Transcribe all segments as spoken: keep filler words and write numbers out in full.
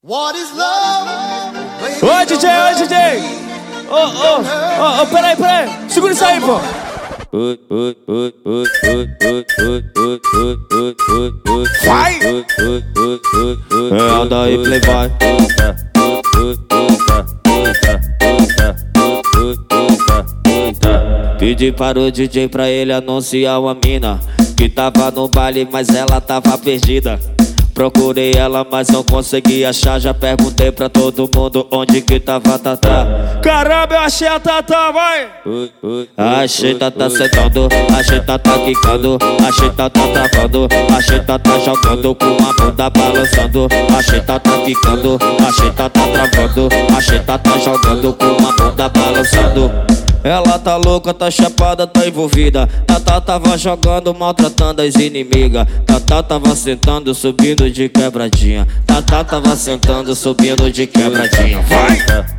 What is love? Ô D J, ô D J! Ô, ô, ô, ô, peraí, peraí! Segura isso aí, pô! Vai! É, anda aí, playboy! Pedi para o D J pra ele anunciar uma mina que tava no baile, mas ela tava perdida. Procurei ela, mas não consegui achar. Já perguntei pra todo mundo onde que tava a Tatá. Caramba, eu achei a Tatá, vai! Achei Tatá sentando, achei Tatá quicando, achei Tatá travando, achei Tatá jogando com a bunda balançando. Achei Tatá quicando, achei Tatá travando, achei Tatá jogando com a bunda balançando. Ela tá louca, tá chapada, tá envolvida. Tatá tava jogando, maltratando as inimigas. Tatá tava sentando, subindo de quebradinha. Tatá tava sentando, subindo de quebradinha. Vai!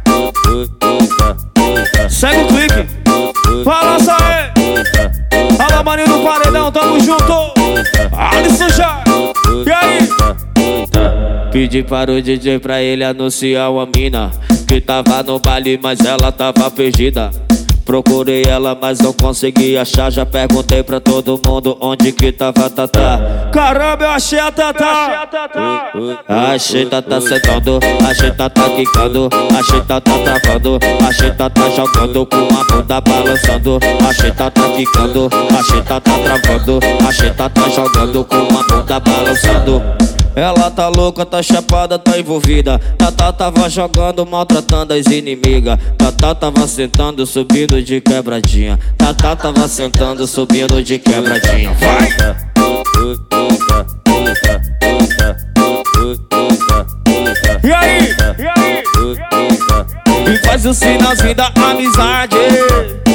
Segue o clique. Balança aí. Alô, maninho do paredão, tamo junto. Alisson já. E aí? Pedi para o D J pra ele anunciar uma mina que tava no baile, mas ela tava perdida. Procurei ela, mas não consegui achar. Já perguntei pra todo mundo onde que tava a Tatá. Caramba, eu achei a Tatá! Achei Tatá sentando, achei Tatá quicando, achei Tatá travando, achei Tatá jogando com a bunda balançando. Achei Tatá quicando, achei Tatá travando, achei Tatá jogando com a bunda balançando. Ela tá louca, tá chapada, tá envolvida. Tatá tava jogando, maltratando as inimigas. Tatá tava sentando, subindo de quebradinha. Tatá tava sentando, subindo de quebradinha. Vai! E aí? E aí? E faz o sinalzinho da amizade.